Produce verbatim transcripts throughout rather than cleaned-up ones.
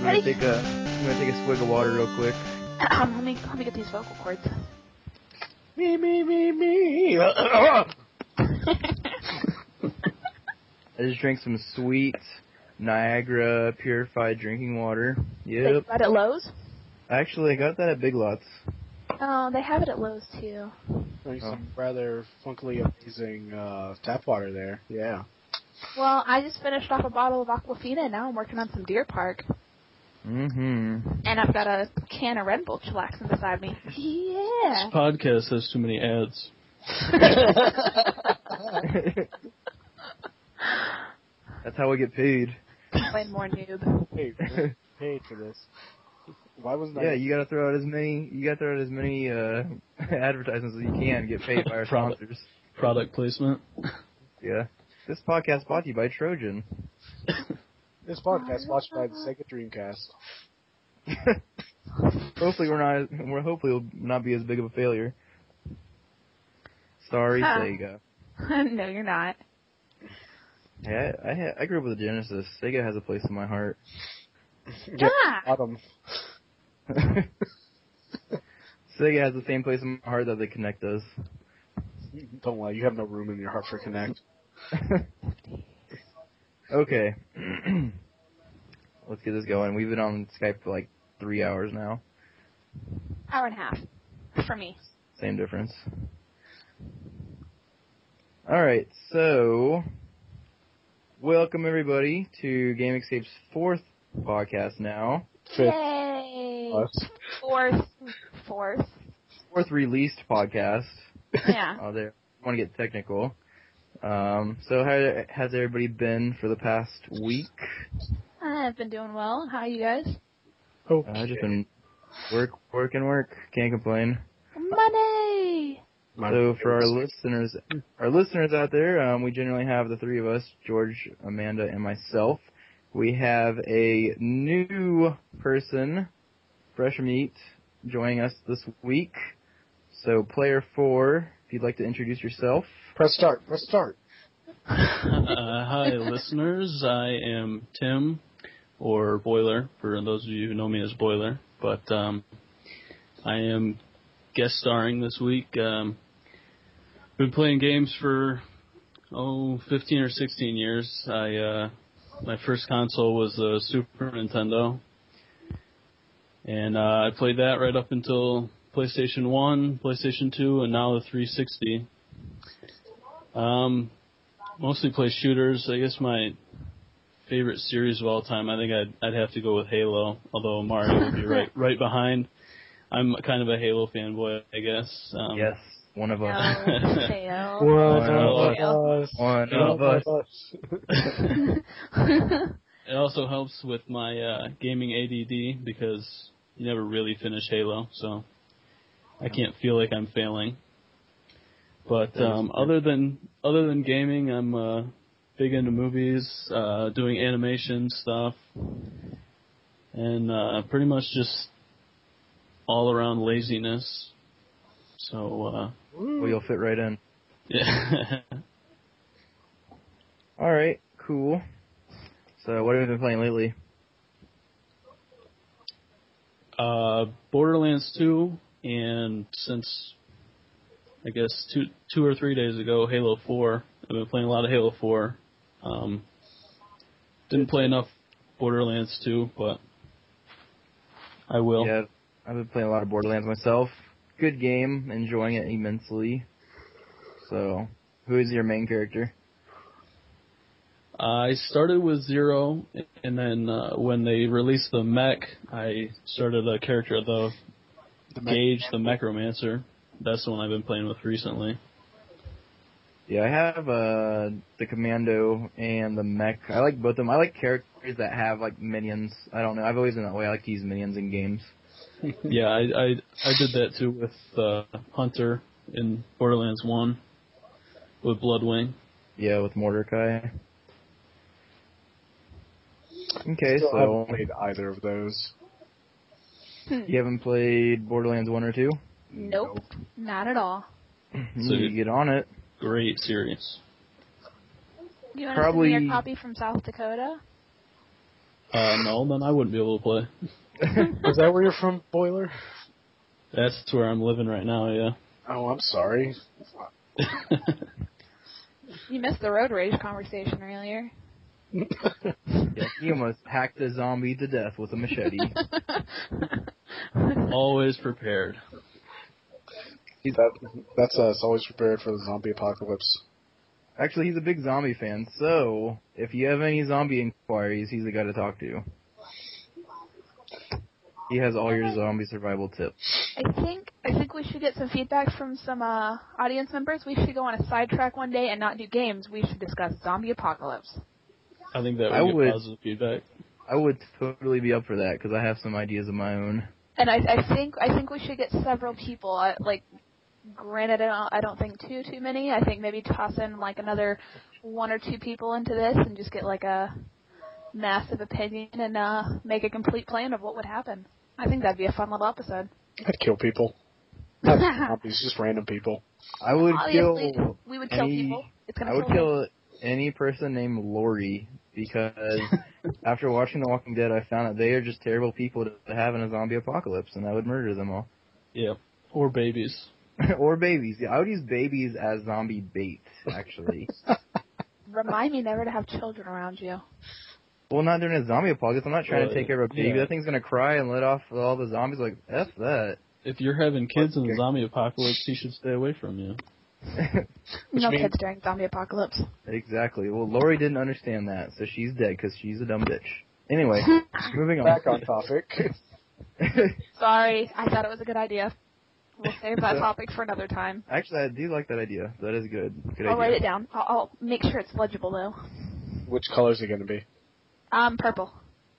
I'm gonna take a I'm gonna take a swig of water real quick. Um, let me let me get these vocal cords. Me me me me. I just drank some sweet Niagara purified drinking water. Yep. They got it at Lowe's? Actually, I got that at Big Lots. Oh, they have it at Lowe's too. There's Oh. some rather funkily amazing uh, tap water there. Yeah. Well, I just finished off a bottle of Aquafina, and now I'm working on some Deer Park. Mm-hmm. And I've got a can of Red Bull chillaxing beside me. Yeah. This podcast has too many ads. That's how we get paid. Playing more noob. Hey, paid for this. Why wasn't I? Yeah, you gotta throw out as many. You gotta throw out as many uh, advertisements as you can. Get paid by our Product. sponsors. Product placement. Yeah. This podcast brought to you by Trojan. This podcast watched by the Sega Dreamcast. Hopefully we're not. We're hopefully we'll not be as big of a failure. Sorry, Huh. Sega. No, you're not. Yeah, I, I I grew up with a Genesis. Sega has a place in my heart. Yeah, Ah! bottom. Sega has the same place in my heart that the Kinect does. Don't lie, you have no room in your heart for Kinect. Okay. Let's get this going. We've been on Skype for like three hours now. Hour and a half. For me. Same difference. Alright, so welcome everybody to Game Escape's fourth podcast now. Fifth. Yay! Us. Fourth. Fourth. Fourth released podcast. Yeah. Oh, there. Want to get technical. Um, so how has everybody been for the past week? I've been doing well. How are you guys? Oh, I've just been work, work, and work. Can't complain. Money! So for our listeners, our listeners out there, um, we generally have the three of us, George, Amanda, and myself. We have a new person, fresh meat, joining us this week. So player four, if you'd like to introduce yourself. Press start. Press start. Uh, hi, listeners. I am Tim, or Boiler, for those of you who know me as Boiler. But um, I am guest starring this week. Um, been playing games for, oh, fifteen or sixteen years. I uh, my first console was the Super Nintendo. And uh, I played that right up until PlayStation one, PlayStation two, and now the three sixty. Um, mostly play shooters. I guess my favorite series of all time, I think I'd I'd have to go with Halo, although Mario would be right right behind. I'm kind of a Halo fanboy, I guess. Um, Yes, one of us. No, fail. One of us. One of us. It also helps with my uh, gaming A D D because you never really finish Halo, so I can't feel like I'm failing. But um, other than other than gaming, I'm uh, big into movies, uh, doing animation stuff, and uh, pretty much just all around laziness. So uh, Well, you'll fit right in. yeah. All right, cool. So what have you been playing lately? uh, Borderlands two, and since I guess two two or three days ago, Halo four. I've been playing a lot of Halo four. Um, didn't play enough Borderlands two, but I will. Yeah, I've been playing a lot of Borderlands myself. Good game, enjoying it immensely. So, who is your main character? I started with Zero, and then uh, when they released the mech, I started a character, the, The Gage, the Mechromancer. That's the one I've been playing with recently. Yeah, I have uh, the Commando and the Mech. I like both of them. I like characters that have like minions. I don't know. I've always been that way. I like to use minions in games. Yeah, I, I I did that too with uh, Hunter in Borderlands one with Bloodwing. Yeah, with Mordecai. Okay, Still so haven't played either of those. you haven't played Borderlands one or two? Nope. Not at all. You So need to get on it. Great series. You want Probably- to send me your copy from South Dakota? Uh, no, then I wouldn't be able to play. Is that where you're from, Boiler? That's where I'm living right now, yeah. Oh, I'm sorry. You missed the road rage conversation earlier. Yeah, he almost hacked a zombie to death with a machete. Always prepared. That, that's us, always prepared for the zombie apocalypse. Actually, he's a big zombie fan, so if you have any zombie inquiries, he's the guy to talk to. He has all your zombie survival tips. I think I think we should get some feedback from some uh, audience members. We should go on a sidetrack one day and not do games. We should discuss zombie apocalypse. I think that would I get would- positive feedback. I would totally be up for that, because I have some ideas of my own. And I, I think I think we should get several people. I, like, granted, I don't, I don't think too too many. I think maybe toss in like another one or two people into this and just get like a massive opinion and uh, make a complete plan of what would happen. I think that'd be a fun little episode. I'd kill people. Not zombies, just random people. I would Obviously, kill we would kill any, people. It's gonna I would kill them. kill any person named Lori, because after watching The Walking Dead, I found that they are just terrible people to have in a zombie apocalypse, and I would murder them all. Yeah. Or babies. Or babies. Yeah, I would use babies as zombie bait, actually. Remind me never to have children around you. Well, not during a zombie apocalypse. I'm not trying Well, to take care of a baby. yeah. That thing's gonna cry and let off all the zombies. Like, F that. If you're having kids in the Okay. zombie apocalypse, he should stay away from you. Which no means- kids during zombie apocalypse. Exactly. Well, Lori didn't understand that, so she's dead because she's a dumb bitch. Anyway, moving on. Back on topic. Sorry, I thought it was a good idea. We'll save that topic for another time. Actually, I do like that idea. That is good. Good I'll idea. write it down. I'll, I'll make sure it's legible though. Which color is it going to be? Um, purple.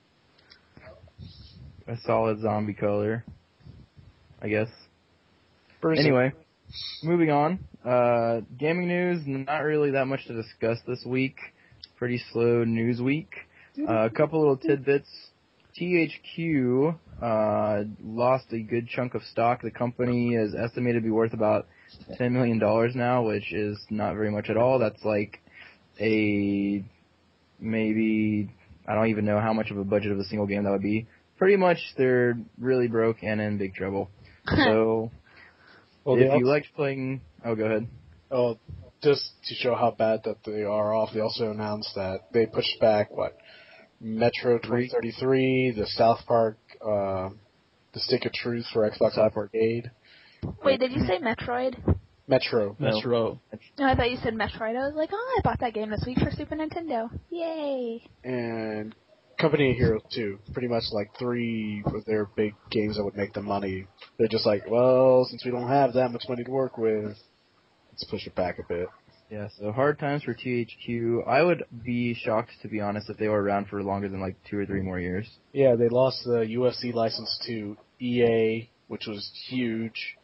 A solid zombie color, I guess. Bruce. Anyway, moving on. Uh, gaming news, not really that much to discuss this week. Pretty slow news week. Uh, a couple little tidbits. T H Q uh, lost a good chunk of stock. The company is estimated to be worth about ten million dollars now, which is not very much at all. That's like a maybe, I don't even know how much of a budget of a single game that would be. Pretty much they're really broke and in big trouble. So Well, if they you also- liked playing, oh, go ahead. Oh, just to show how bad that they are off, they also announced that they pushed back, what, Metro twenty thirty-three, the South Park, uh, the Stick of Truth for Xbox Live Arcade. Wait, did you say Metroid? Metro. No. Metro. No, I thought you said Metroid. I was like, oh, I bought that game this week for Super Nintendo. Yay! And Company of Heroes two. Pretty much like three of their big games that would make them money. They're just like, well, since we don't have that much money to work with, let's push it back a bit. Yeah, so hard times for T H Q. I would be shocked, to be honest, if they were around for longer than like two or three more years. Yeah, they lost the U F C license to E A, which was huge.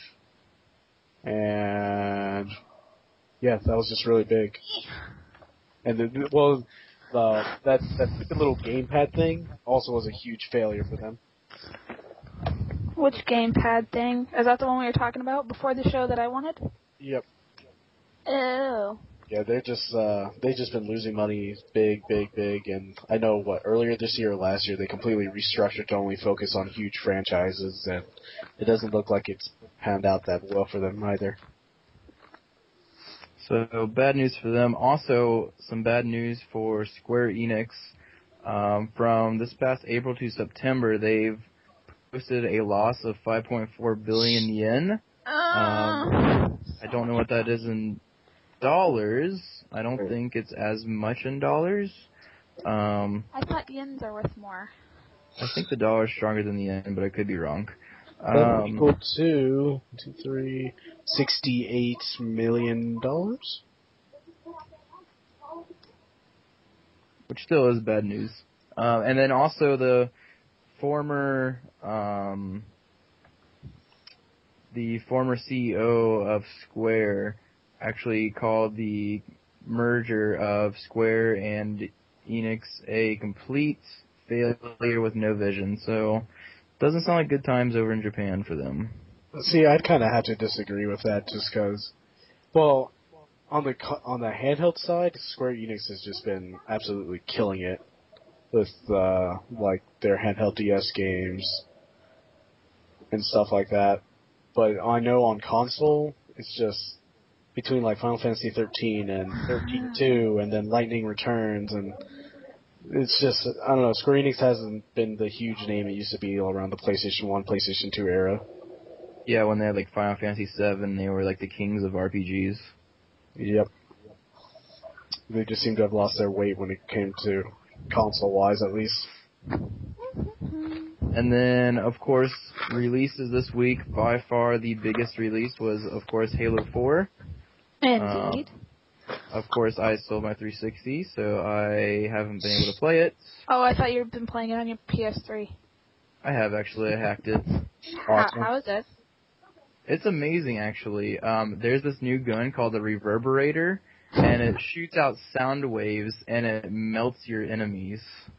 And yeah, that was just really big. And the, well, the, that that stupid little gamepad thing also was a huge failure for them. Which gamepad thing? Is that the one we were talking about before the show that I wanted? Yep. Oh. Yeah, they're just uh they've just been losing money big, big, big, and I know what earlier this year or last year they completely restructured to only focus on huge franchises, and it doesn't look like it's panned out that well for them either. So bad news for them. Also, some bad news for Square Enix. Um, from this past April to September, they've posted a loss of five point four billion yen. Uh, Um, I don't know what that is in dollars. I don't Right. think it's as much in dollars. Um, I thought yens are worth more. I think the dollar is stronger than the yen, but I could be wrong. That Um, equal to two, three, sixty-eight million dollars. which still is bad news. Um, and then also the former um, the former C E O of Square actually called the merger of Square and Enix a complete failure with no vision. So doesn't sound like good times over in Japan for them. See, I'd kind of have to disagree with that, just because. Well, on the co- on the handheld side, Square Enix has just been absolutely killing it. with uh, like their handheld D S games and stuff like that. But I know on console, it's just between like Final Fantasy thirteen and thirteen two, and then Lightning Returns, and it's just, I don't know, Square Enix hasn't been the huge name it used to be around the PlayStation one, PlayStation two era. Yeah, when they had like Final Fantasy seven, they were like the kings of R P Gs. Yep. They just seem to have lost their weight when it came to console-wise, at least. And then, of course, releases this week, by far the biggest release was, of course, Halo four. Indeed. Um, of course, I sold my three sixty, so I haven't been able to play it. Oh, I thought you'd been playing it on your P S three. I have, actually. I hacked it. How, how is it? It's amazing, actually. Um, there's this new gun called the Reverberator, and it shoots out sound waves, and it melts your enemies.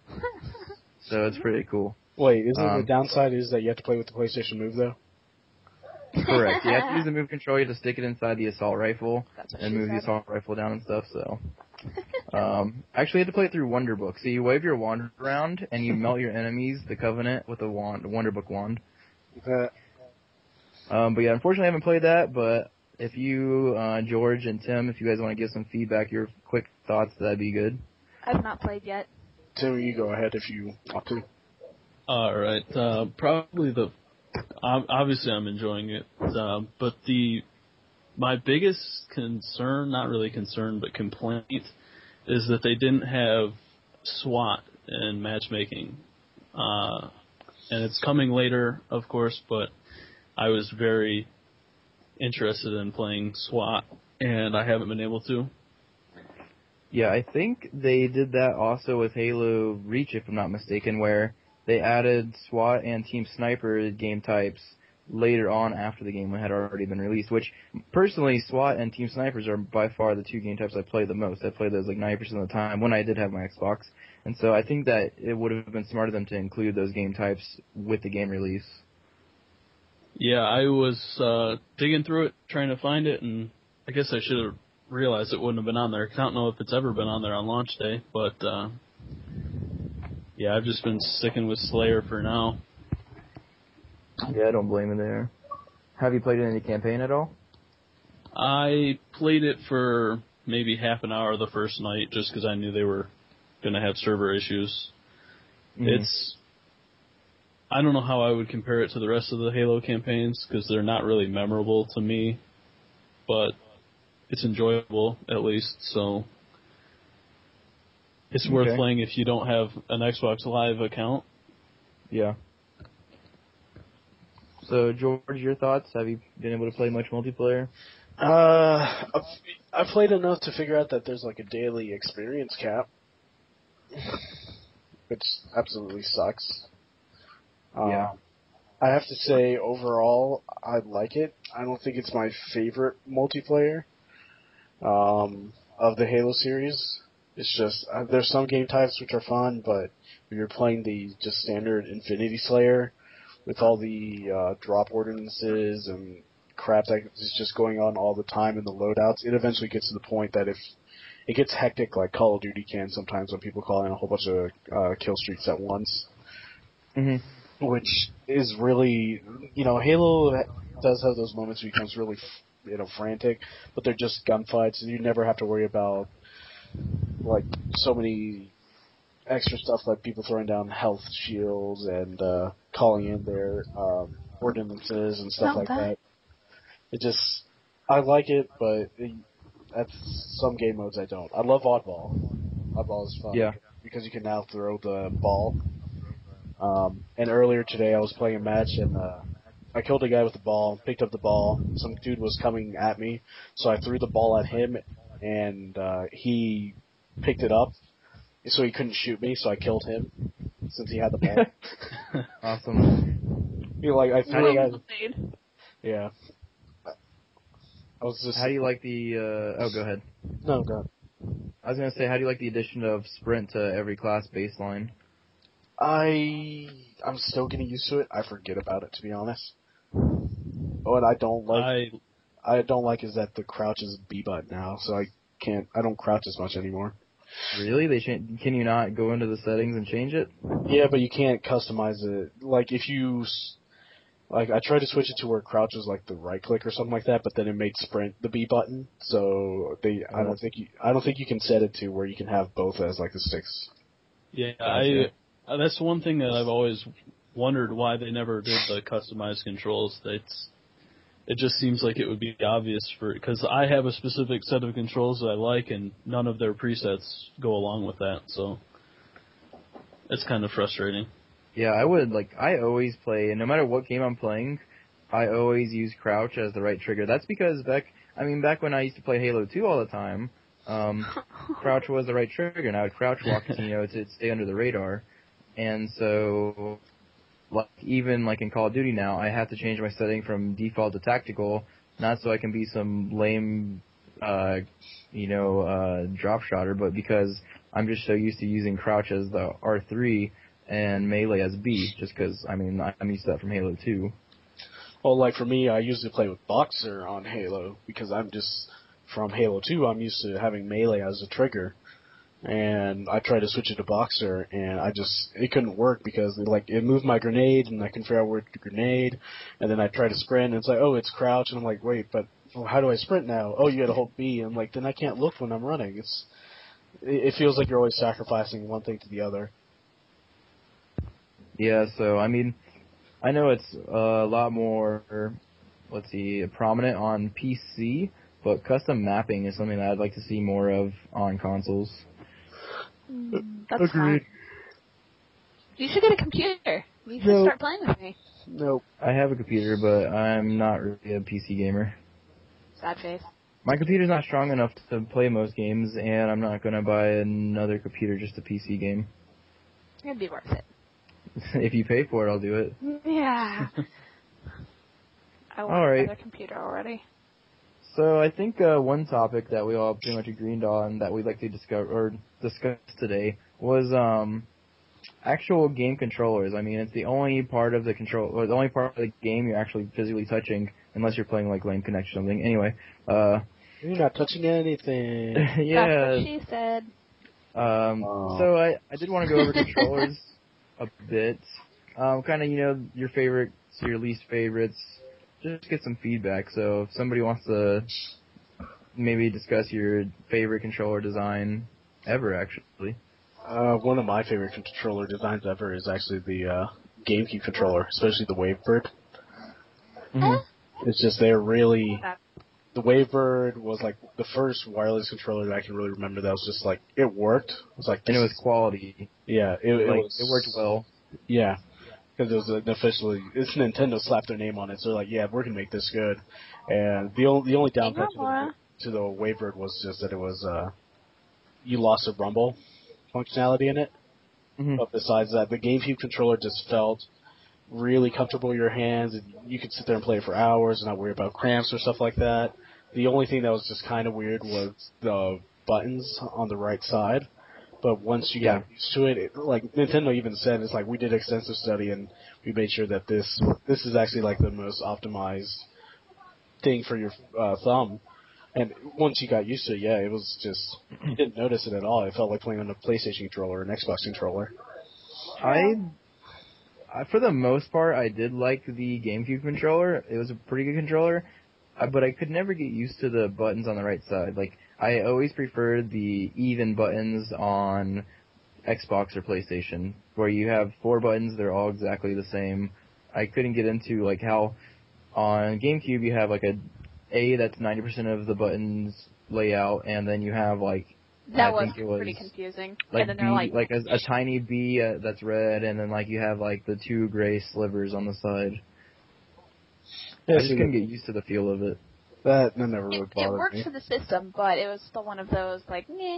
So it's pretty cool. Wait, isn't Um, the downside is that you have to play with the PlayStation Move, though? Correct. You have to use the move control. You have to stick it inside the assault rifle That's what and she move the said. assault rifle down and stuff. So, um, actually, you had to play it through Wonder Book. So you wave your wand around and you melt your enemies, the Covenant, with a wand, a Wonder Book wand. Uh, Um, but yeah, unfortunately, I haven't played that. But if you, uh, George and Tim, if you guys want to give some feedback, your quick thoughts, that'd be good. I've not played yet. Tim, you go ahead if you want to. All right. Uh, probably the ob- obviously I'm enjoying it, uh, but the my biggest concern, not really concern, but complaint, is that they didn't have SWAT in matchmaking, uh, and it's coming later, of course. But I was very interested in playing SWAT, and I haven't been able to. Yeah, I think they did that also with Halo Reach, if I'm not mistaken, where they added SWAT and Team Sniper game types later on after the game had already been released, which, personally, SWAT and Team Snipers are by far the two game types I play the most. I play those like ninety percent of the time when I did have my Xbox. And so I think that it would have been smart of them to include those game types with the game release. Yeah, I was uh, digging through it, trying to find it, and I guess I should have realized it wouldn't have been on there. I don't know if it's ever been on there on launch day, but uh, yeah, I've just been sticking with Slayer for now. Yeah, I don't blame you there. Have you played any campaign at all? I played it for maybe half an hour the first night just because I knew they were going to have server issues. Mm-hmm. It's, I don't know how I would compare it to the rest of the Halo campaigns because they're not really memorable to me, but it's enjoyable at least, so it's worth Okay. playing if you don't have an Xbox Live account. Yeah. So, George, your thoughts? Have you been able to play much multiplayer? Uh, I've, I've played enough to figure out that there's like a daily experience cap, which absolutely sucks. Yeah. Um, I have to say, overall, I like it. I don't think it's my favorite multiplayer um, of the Halo series. It's just, uh, there's some game types which are fun, but if you're playing the just standard Infinity Slayer with all the uh, drop ordinances and crap that is just going on all the time in the loadouts, it eventually gets to the point that if it gets hectic like Call of Duty can sometimes when people call in a whole bunch of uh, kill streaks at once. Mm-hmm. Which is really, you know, Halo does have those moments where it becomes really, you know, frantic, but they're just gunfights, and you never have to worry about, like, so many extra stuff like people throwing down health shields and uh, calling in their um, ordinances and stuff Not like that. that. It just, I like it, but it, at some game modes I don't. I love Oddball. Oddball is fun. Yeah. Because you can now throw the ball. Um, and earlier today I was playing a match and uh, I killed a guy with the ball, picked up the ball. Some dude was coming at me, so I threw the ball at him, and uh, he picked it up, so he couldn't shoot me. So I killed him since he had the ball. Awesome. You know, like I threw it at, Dude. yeah. I was just How do you like the, uh, oh, go ahead. no god. I was going to say, how do you like the addition of sprint to every class baseline? I I'm still getting used to it. I forget about it, to be honest. What I don't like I I don't like is that the crouch is B button now, so I can't I don't crouch as much anymore. Really? They cha- can you not go into the settings and change it? Yeah, but you can't customize it. Like if you, s- like I tried to switch it to where crouch was like the right click or something like that, but then it made sprint the B button. So they, I Oh. don't think you, I don't think you can set it to where you can have both as like the sticks. Yeah, Gotcha. I. Uh, that's one thing that I've always wondered why they never did the customized controls. It's it just seems like it would be obvious for because I have a specific set of controls that I like, and none of their presets go along with that. So it's kind of frustrating. Yeah, I would, like, I always play, and no matter what game I'm playing, I always use crouch as the right trigger. That's because back, I mean, back when I used to play Halo two all the time, um, crouch was the right trigger, and I would crouch walk, you know, to stay under the radar. And so, like, even, like, in Call of Duty now, I have to change my setting from default to tactical, not so I can be some lame, uh, you know, uh, drop shotter, but because I'm just so used to using crouch as the R three, and melee as B, just because, I mean, I'm used to that from Halo two. Well, like for me, I usually play with Boxer on Halo because I'm just from Halo two. I'm used to having melee as a trigger, and I tried to switch it to Boxer, and I just it couldn't work because it, like it moved my grenade, and I couldn't figure out where to grenade, and then I tried to sprint, and it's like, oh, it's crouch, and I'm like, wait, but well, how do I sprint now? Oh, you got to hold B, and I'm like, then I can't look when I'm running. It's it, it feels like you're always sacrificing one thing to the other. Yeah, so, I mean, I know it's a lot more, let's see, prominent on P C, but custom mapping is something that I'd like to see more of on consoles. Mm, that's Agreed. fine. You should get a computer. You should No. start playing with me. Nope. I have a computer, but I'm not really a P C gamer. Sad face. My computer's not strong enough to play most games, and I'm not going to buy another computer just a P C game. It'd be worth it. If you pay for it, I'll do it. Yeah. I want All right. another computer already. So I think uh, one topic that we all pretty much agreed on that we'd like to discover or discuss today was um, actual game controllers. I mean, it's the only part of the control, or the only part of the game you're actually physically touching, unless you're playing like Lane Connect or something. Anyway, uh, You're not touching anything. That's yeah. what she said. Um, Oh. so I, I did want to go over controllers a bit. Um, kind of, you know, your favorites, your least favorites. Just get some feedback. So if somebody wants to maybe discuss your favorite controller design ever, actually. Uh, one of my favorite controller designs ever is actually the uh, GameCube controller, especially the Wavebird. Mm-hmm. It's just they're really That- the Wavebird was like the first wireless controller that I can really remember that was just like it worked. It was like And it this was quality. yeah, it, it like was it worked well. Yeah, because it was an officially it's Nintendo slapped their name on it, so they're like, yeah, we're gonna make this good. And the only the only downside to the, Laura. to the Wavebird was just that it was uh you lost the rumble functionality in it. Mm-hmm. But besides that, the GameCube controller just felt really comfortable in your hands, and you could sit there and play it for hours and not worry about cramps or stuff like that. The only thing that was just kind of weird was the buttons on the right side. But once you Yeah. got used to it, it, like Nintendo even said, it's like we did extensive study and we made sure that this this is actually like the most optimized thing for your uh, thumb. And once you got used to it, yeah, it was just you didn't notice it at all. It felt like playing on a PlayStation controller or an Xbox controller. I, I, for the most part, I did like the GameCube controller. It was a pretty good controller, uh, but I could never get used to the buttons on the right side. Like, I always preferred the even buttons on Xbox or PlayStation, where you have four buttons, they're all exactly the same. I couldn't get into, like, how on GameCube you have, like, a A that's ninety percent of the buttons layout, and then you have, like, That I was think it was, pretty confusing. like and then B, they're like, like a, a tiny B uh, that's red, and then like you have like the two gray slivers on the side. Yeah, I just see, couldn't get used to the feel of it. that, that never really it, it bothered worked me. for the system, but it was still one of those like, meh.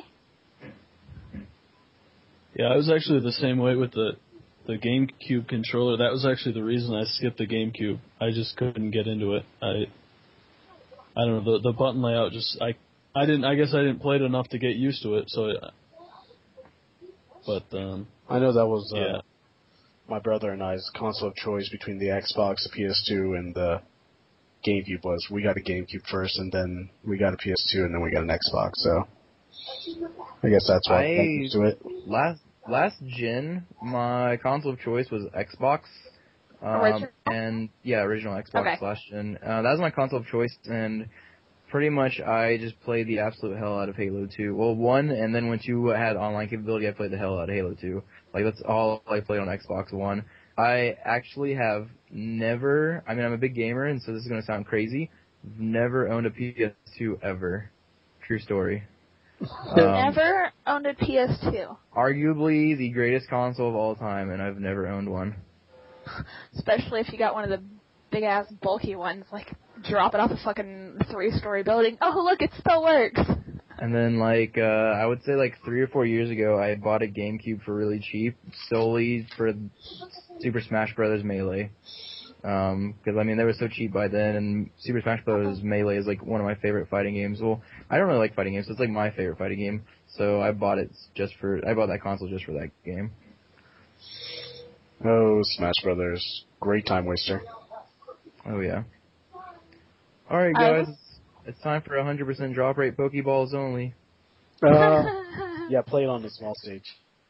Yeah, I was actually the same way with the the GameCube controller. That was actually the reason I skipped the GameCube. I just couldn't get into it. I I don't know, the the button layout just I I didn't I guess I didn't play it enough to get used to it. So, it, but um, I know that was uh, yeah. my brother and I's console of choice between the Xbox, the P S two, and the GameCube was we got a GameCube first, and then we got a P S two, and then we got an Xbox. So I guess that's why I I'm used to it. last last gen, my console of choice was Xbox. Um, Original? and yeah, original Xbox Okay. slash gen. Uh, that was my console of choice, and pretty much I just played the absolute hell out of Halo two. Well, one, and then when two had online capability, I played the hell out of Halo two. Like, that's all I played on Xbox One. I actually have never, I mean, I'm a big gamer, and so this is going to sound crazy, never owned a P S two ever. True story. Um, Never owned a P S two. Arguably the greatest console of all time, and I've never owned one. Especially if you got one of the big-ass, bulky ones, like, drop it off a fucking three-story building. Oh, look, it still works! And then, like, uh, I would say, like, three or four years ago, I bought a GameCube for really cheap, solely for Super Smash Bros. Melee. Um, because, I mean, they were so cheap by then, and Super Smash Bros. Melee is, like, one of my favorite fighting games. Well, I don't really like fighting games, so it's, like, my favorite fighting game. So I bought it just for, I bought that console just for that game. Oh, Smash Brothers. Great time waster. Oh, yeah. Alright, guys. It's time for one hundred percent drop rate Pokeballs only. Uh, yeah, play it on the small stage.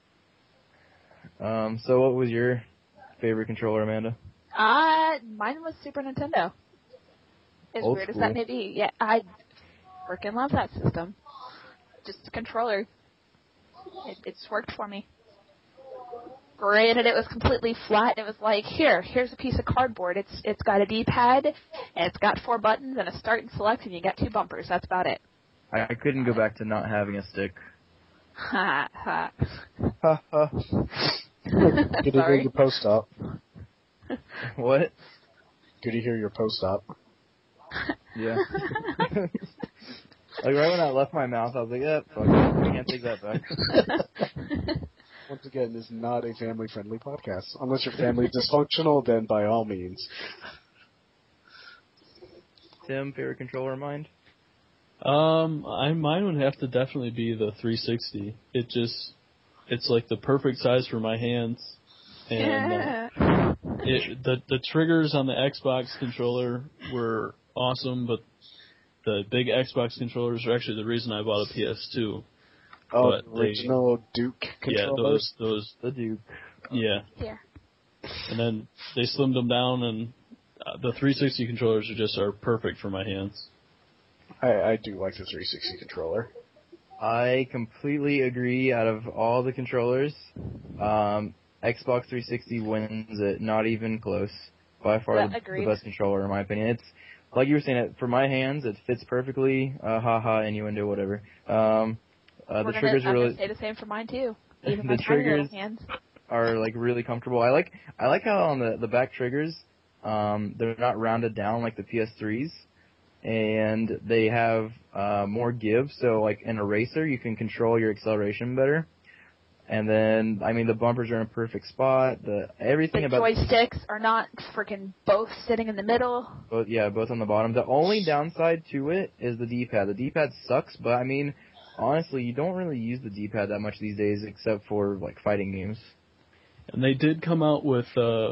Um, so what was your favorite controller, Amanda? Uh, mine was Super Nintendo. As Old weird as school. that may be. Yeah, I freaking love that system. Just a controller. It, it's worked for me. Granted, it was completely flat. It was like, here, here's a piece of cardboard. It's It's got a D-pad, and it's got four buttons, and a start and select, and you got two bumpers. That's about it. I, I couldn't go back to not having a stick. Ha, ha. Ha ha. Good to hear Sorry. your post op. What? Good to hear your post op. Yeah. Like, right when I left my mouth, I was like, yeah, fuck it. I can't take that back. Once again, this is not a family-friendly podcast. Unless your family is dysfunctional, then by all means. Tim, favorite controller of mine? Um, I mine would have to definitely be the three sixty. It just, it's like the perfect size for my hands, and uh, it, the the triggers on the Xbox controller were awesome, but the big Xbox controllers are actually the reason I bought a P S two. Oh, But they- original Duke Yeah, controllers. those those The Duke. yeah, Here. and then they slimmed them down, and uh, the three sixty controllers are just are perfect for my hands. I, I do like the three sixty controller. I completely agree. Out of all the controllers, um, Xbox three sixty wins it. Not even close. By far Yeah, the, the agreed. best controller, in my opinion. It's like you were saying. It for my hands, it fits perfectly. Uh, haha, innuendo, whatever. Um, uh, We're the gonna, triggers I'm are really gonna say the same for mine too. Even The my tiny little triggers- hands. are like really comfortable. I like I like how on the the back triggers, um, they're not rounded down like the P S threes, and they have uh, more give. So like in a racer, you can control your acceleration better. And then I mean the bumpers are in a perfect spot. The everything The about joysticks are not freaking both sitting in the middle. both yeah both on the bottom. The only downside to it is the D-pad. The D-pad sucks, but I mean honestly, you don't really use the D-pad that much these days, except for like fighting games. And they did come out with uh,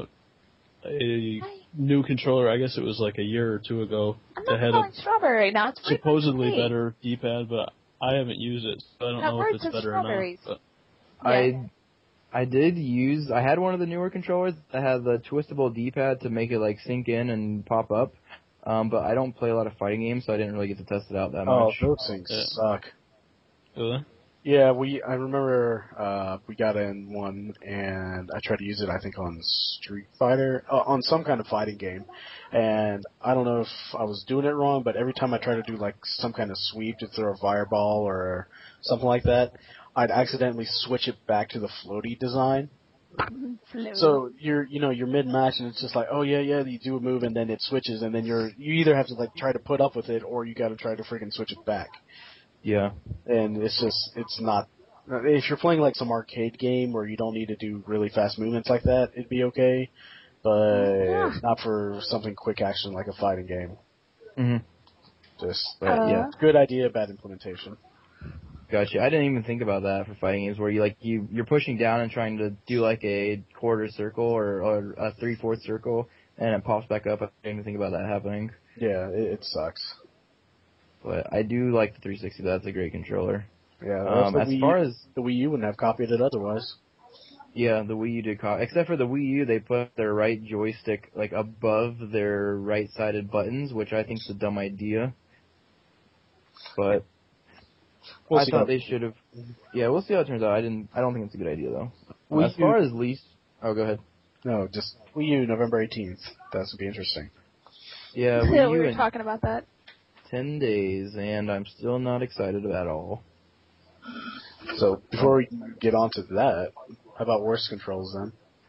a new controller. I guess it was like a year or two ago. I'm That not had calling a strawberry now. It's right supposedly by me. better D-pad, but I haven't used it, so I don't That know word if it's says better or not. strawberries. But I I did use I had one of the newer controllers that had the twistable D-pad to make it like sink in and pop up. Um, but I don't play a lot of fighting games, so I didn't really get to test it out that Oh, much. those things Yeah. suck. Really? Yeah, we. I remember uh, we got in one, and I tried to use it. I think on Street Fighter, uh, on some kind of fighting game, and I don't know if I was doing it wrong, but every time I tried to do like some kind of sweep to throw a fireball or something like that, I'd accidentally switch it back to the floaty design. Flu. So you're, you know, you're mid match, and it's just like, oh yeah, yeah, you do a move, and then it switches, and then you're, you either have to like try to put up with it, or you got to try to freaking switch it back. Yeah. And it's just, it's not, if you're playing like some arcade game where you don't need to do really fast movements like that, it'd be okay, but Yeah. not for something quick action like a fighting game. hmm Just, but Uh. yeah, good idea, bad implementation. Gotcha. I didn't even think about that for fighting games where you like you you're pushing down and trying to do like a quarter circle or, or a three fourth circle, and it pops back up. I didn't even think about that happening. Yeah, it, it sucks. But I do like the three sixty. That's a great controller. Yeah, well, Um, the as Wii far U, as the Wii U wouldn't have copied it otherwise. yeah, the Wii U did copy, except for the Wii U, they put their right joystick like above their right-sided buttons, which I think is a dumb idea. But We'll I see thought how- they should have. Yeah, we'll see how it turns out. I didn't. I don't think it's a good idea though. Um, Wii as far U- as least, oh, go ahead. No, just Wii U November eighteenth. That would be interesting. Yeah, we Wii U were in talking about that. ten days, and I'm still not excited at all. So before we get on to that, how about worst controls then?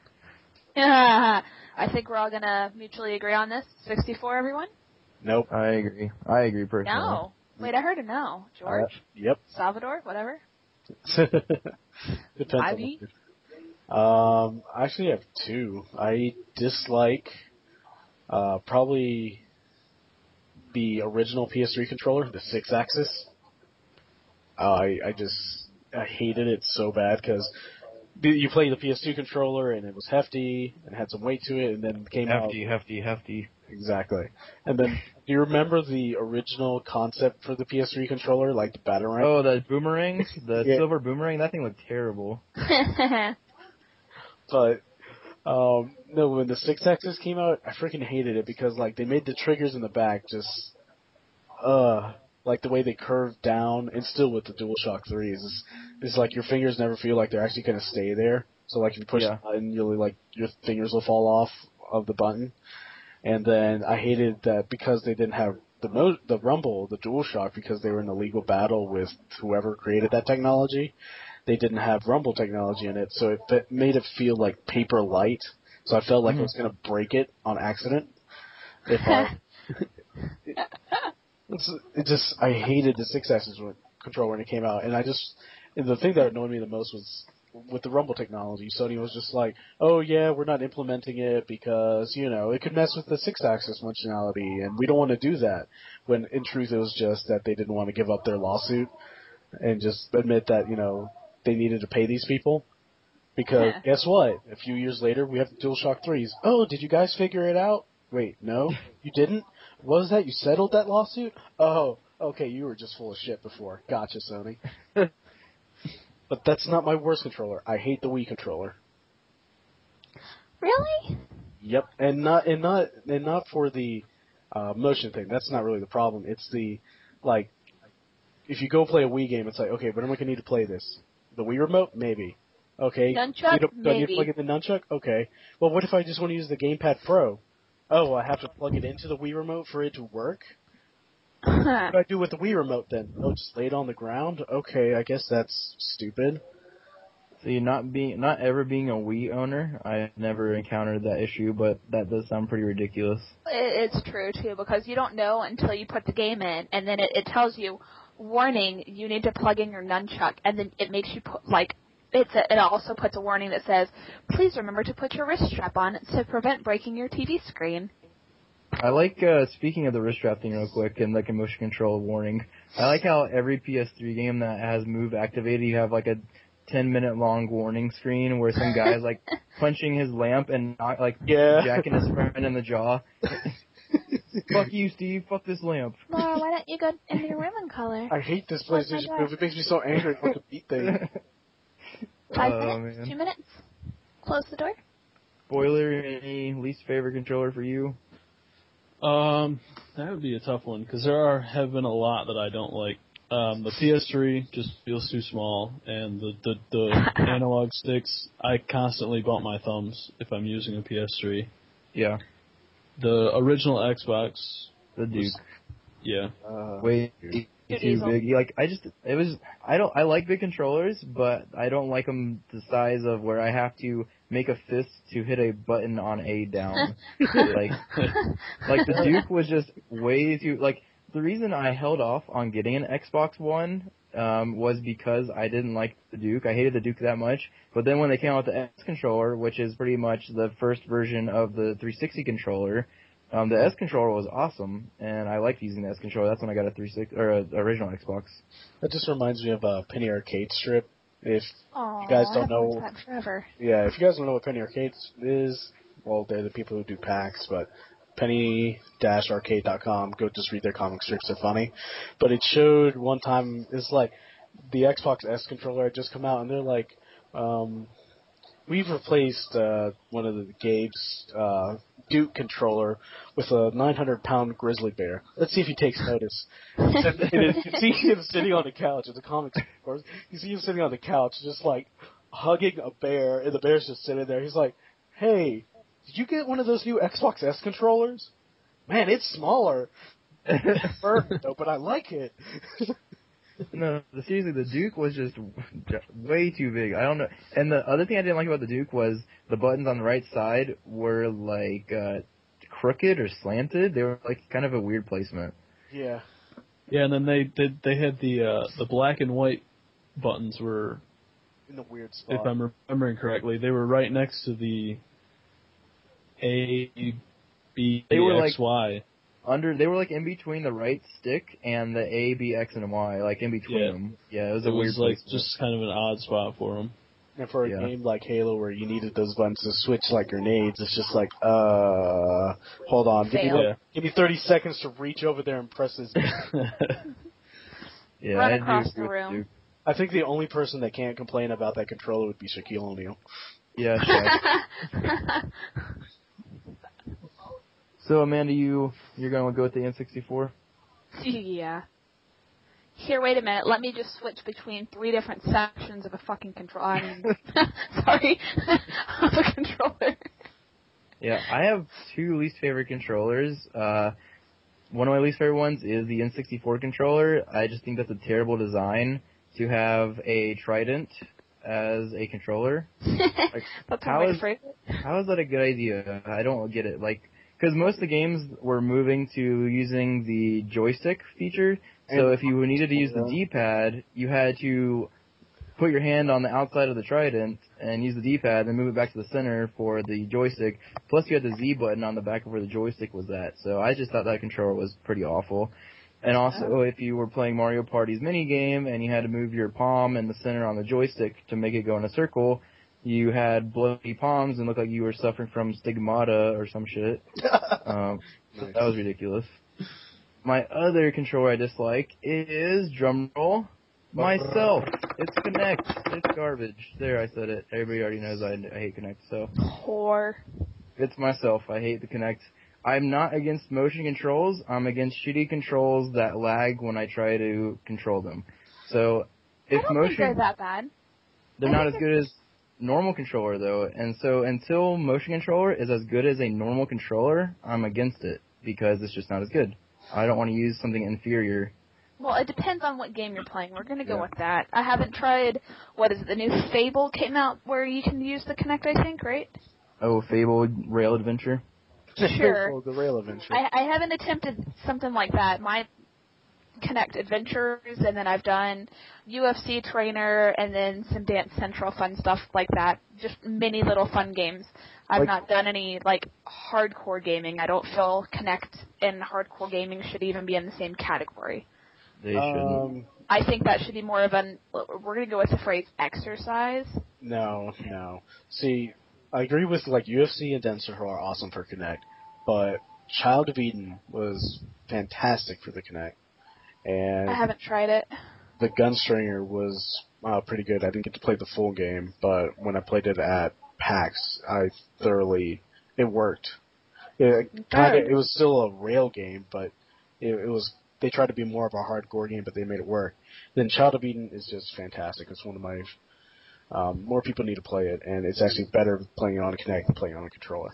I think we're all gonna mutually agree on this. sixty-four, everyone? Nope. I agree. I agree personally. No. Wait, I heard a no. George? Uh, yep. Salvador? Whatever? Depends on Ivy? the- Um, I actually have two. I dislike uh, probably the original P S three controller, the six axis. Uh, I I just I hated it so bad because you play the P S two controller and it was hefty and had some weight to it, and then it came Hefty, out hefty, hefty. exactly. And then do you remember the original concept for the P S three controller, like the Batarang? Oh, the boomerang, the Yeah. silver boomerang. That thing looked terrible. But um, no, when the six axis came out, I freaking hated it because like they made the triggers in the back just uh like the way they curved down, and still with the DualShock threes, it's, it's like your fingers never feel like they're actually gonna stay there. So like if you push Yeah. the button, you'll like your fingers will fall off of the button. And then I hated that because they didn't have the mo- the rumble, the DualShock, because they were in a legal battle with whoever created that technology. They didn't have rumble technology in it, so it fe- made it feel like paper light. So I felt like I was going to break it on accident. If I, it, it's, it just I hated the six axis controller when it came out, and I just and the thing that annoyed me the most was with the rumble technology. Sony was just like, "Oh yeah, we're not implementing it because you know it could mess with the six axis functionality, and we don't want to do that." When in truth, it was just that they didn't want to give up their lawsuit and just admit that you know. They needed to pay these people because guess what? A few years later, we have the DualShock threes. Oh, did you guys figure it out? Wait, no, you didn't. What was that? You settled that lawsuit? Oh, okay, you were just full of shit before. Gotcha, Sony. But that's not my worst controller. I hate the Wii controller. Really? Yep, and not and not and not for the uh, motion thing. That's not really the problem. It's the like, if you go play a Wii game, it's like, okay, but am I gonna need to play this? The Wii remote? Maybe. Okay. Nunchuck? You don't, do I need to Maybe. plug in the nunchuck? Okay. Well, what if I just want to use the Gamepad Pro? Oh, I have to plug it into the Wii remote for it to work? What do I do with the Wii remote then? Oh, just lay it on the ground? Okay, I guess that's stupid. See, not being, not ever being a Wii owner, I never encountered that issue, but that does sound pretty ridiculous. It, it's true, too, because you don't know until you put the game in, and then it, it tells you, warning, you need to plug in your nunchuck, and then it makes you put, like, it's a, it also puts a warning that says, please remember to put your wrist strap on to prevent breaking your T V screen. I like, uh, speaking of the wrist strap thing real quick and like a motion control warning, I like how every P S three game that has Move activated, you have like a ten minute long warning screen where some guy's like punching his lamp and not, like Yeah. jacking his friend in the jaw. Fuck you, Steve. Fuck this lamp. Laura, why don't you go into your room and color? I hate this What's my PlayStation God? move. It makes me so angry. I want to beat things. Five Oh, minutes? man. Two minutes? Close the door? Boiler, any least favorite controller for you? Um, that would be a tough one because there are have been a lot that I don't like. Um, the P S three just feels too small, and the the, the analog sticks, I constantly bump my thumbs if I'm using a P S three. Yeah, The original Xbox, the Duke. was- yeah, Uh, Way Too too diesel. big. Like I just, it was. I don't. I like big controllers, but I don't like them the size of where I have to make a fist to hit a button on A down. like, like the Duke was just way too. Like the reason I held off on getting an Xbox One um, was because I didn't like the Duke. I hated the Duke that much. But then when they came out with the S controller, which is pretty much the first version of the three sixty controller. Um, the S controller was awesome, and I liked using the S controller. That's when I got a three sixty or a original Xbox. that just reminds me of a Penny Arcade strip. If Aw, You guys I don't haven't know- watched that forever. Yeah, if you guys don't know what Penny Arcade is, well, they're the people who do PAX, but penny dash arcade dot com, go just read their comic strips, they're funny. But it showed one time, it's like, the Xbox S controller had just come out, and they're like, um, we've replaced uh, one of the Gabe's uh, Duke controller with a nine hundred pound grizzly bear. Let's see if he takes notice. And it, you see him sitting on the couch. It's a comics, of course. You see him sitting on the couch, just like hugging a bear, and the bear's just sitting there. He's like, "Hey, did you get one of those new Xbox S controllers? Man, it's smaller, Burn, though, but I like it." No, seriously, the Duke was just way too big. I don't know. And the other thing I didn't like about the Duke was the buttons on the right side were like uh, crooked or slanted. They were like kind of a weird placement. Yeah. Yeah, and then they did. They had the uh, the black and white buttons were, In the weird spot. if I'm remembering correctly, they were right next to the A, B, They were X, Y. Under, they were like in between the right stick and the A, B, X, and Y, like in between Yeah. them. Yeah, it was It a weird was like placement. just kind of an odd spot for them. And for a Yeah. game like Halo where you needed those buttons to switch like grenades, it's just like, uh, hold on, give me, Fail. like, give me thirty seconds to reach over there and press this. Yeah, Run I across do the agree with room. Duke. I think the only person that can't complain about that controller would be Shaquille O'Neal. Yeah, Shaq. So Amanda, you you're gonna go with the N sixty-four? Yeah. Here, wait a minute. Let me just switch between three different sections of a fucking control. I mean, sorry, of a controller. Yeah, I have two least favorite controllers. Uh, one of my least favorite ones is the N sixty-four controller. I just think that's a terrible design to have a Trident as a controller. Like, That's how one of my is- favorite. How is that a good idea? I don't get it. Like, because most of the games were moving to using the joystick feature. So And- if you needed to use the D-pad, you had to put your hand on the outside of the Trident and use the D-pad, then move it back to the center for the joystick. Plus, you had the Z button on the back of where the joystick was at. So I just thought that controller was pretty awful. And also, if you were playing Mario Party's minigame and you had to move your palm in the center on the joystick to make it go in a circle, you had bloody palms and looked like you were suffering from stigmata or some shit. Um, so that was ridiculous. My other controller I dislike is, drumroll, myself. It's Kinect. It's garbage. There, I said it. Everybody already knows I, I hate Kinect, so. Whore. It's myself. I hate the Kinect. I'm not against motion controls. I'm against shitty controls that lag when I try to control them. So, if I don't motion... think they're that bad. They're not as good as normal controller, though. And so until motion controller is as good as a normal controller, I'm against it because it's just not as good. I don't want to use something inferior. Well, it depends on what game you're playing. We're going to go Yeah. with that. I haven't tried, what is it, the new Fable came out where you can use the Kinect, I think, right? Oh, Fable Rail Adventure? Sure. Oh, the rail adventure. I, I haven't attempted something like that. My Kinect Adventures, and then I've done U F C Trainer, and then some Dance Central fun stuff like that. Just mini little fun games. I've Like- not done any, like, hardcore gaming. I don't feel Kinect and hardcore gaming should even be in the same category. They shouldn't. Um, I think that should be more of an, we're going to go with the phrase exercise. no, no. See, I agree with, like, U F C and Dance Central are awesome for Kinect, but Child of Eden was fantastic for the Kinect. And I haven't tried it. the Gunstringer was uh, pretty good. I didn't get to play the full game, but when I played it at PAX, I thoroughly, it worked. It, kinda, Good. it was still a rail game, but it, it was, they tried to be more of a hardcore game, but they made it work. Then Child of Eden is just fantastic. It's one of my, um, more people need to play it, and it's actually better playing it on a Kinect than playing it on a controller.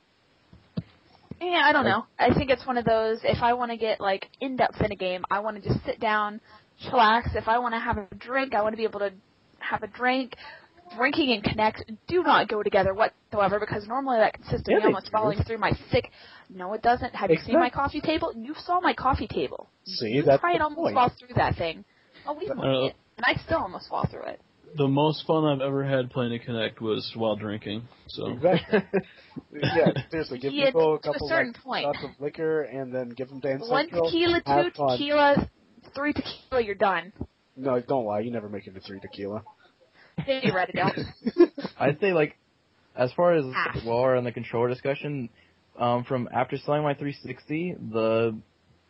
Yeah, I don't know. I think it's one of those, if I want to get, like, in-depth in a game, I want to just sit down, chillax. If I want to have a drink, I want to be able to have a drink. Drinking and Kinect do not go together whatsoever, because normally that consists of Yeah, me they almost do. falling through my sick... No, it doesn't. Have you seen my Exactly. coffee table? You saw my coffee table. See, you that's try the and almost point. fall through that thing. Oh, we moved Uh, it, and I still almost fall through it. The most fun I've ever had playing a Kinect was while drinking. So Exactly. Yeah, seriously, give Yeah, people a to a couple certain like, point. shots of liquor and then give them Dance One Central. tequila, Have two fun. tequila, three tequila, you're done. No, don't lie. You never make it to three tequila. Hey, write it down. I'd say, like, as far as Ah. while we're on the controller discussion, um, from after selling my three sixty, the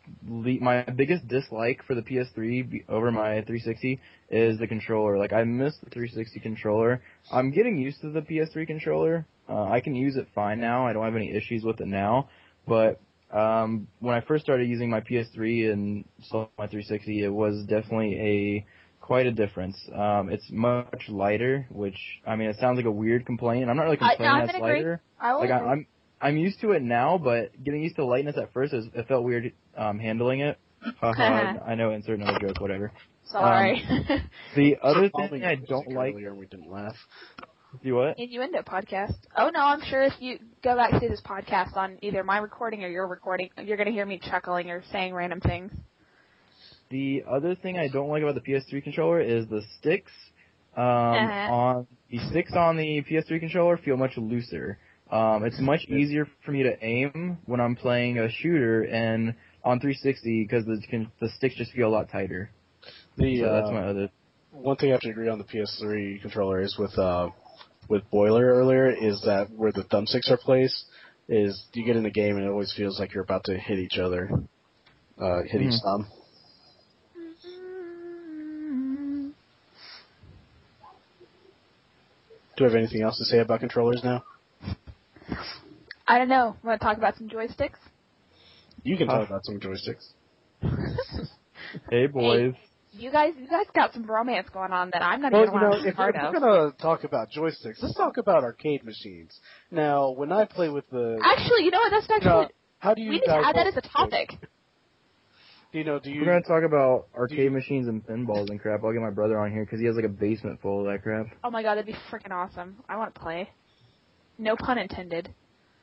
le- my biggest dislike for the P S three be- over my three sixty is the controller. Like, I miss the three sixty controller. I'm getting used to the P S three controller. Uh, I can use it fine now. I don't have any issues with it now. But um, when I first started using my P S three and saw my three sixty, it was definitely a quite a difference. Um, it's much lighter, which, I mean, it sounds like a weird complaint. I'm not really complaining I, no, that it's agree. lighter. I will Like, agree. I, I'm I'm used to it now, but getting used to lightness at first, is, it felt weird um, handling it. Haha, I know, insert another joke, whatever. Sorry. Um, the other Probably thing I music don't like... earlier and we didn't laugh. Do what? Innuendo podcast. Oh no, I'm sure if you go back to this podcast on either my recording or your recording, you're going to hear me chuckling or saying random things. The other thing I don't like about the P S three controller is the sticks. Um, Uh-huh. on the sticks on the P S three controller feel much looser. Um, it's much easier for me to aim when I'm playing a shooter and on three sixty because the the sticks just feel a lot tighter. The So that's uh, my other. one thing I have to agree on the P S three controller is with uh, with Boiler earlier is that where the thumbsticks are placed is you get in the game and it always feels like you're about to hit each other, uh, hit each Mhm. thumb. Do we have anything else to say about controllers now? I don't know. Want to talk about some joysticks? You can Uh, talk about some joysticks. Hey boys. You guys, you guys got some romance going on that I'm not Well, even you know, allowed to be if we're, part if of. we're gonna talk about joysticks, let's talk about arcade machines. Now, when I play with the, Actually, you know what? That's actually. uh, how do you we need to guys add that hold as a topic. Do you know? Do you? We're gonna talk about arcade you- machines and pinballs and crap. I'll get my brother on here because he has like a basement full of that crap. Oh my god, that'd be freaking awesome. I want to play. No pun intended.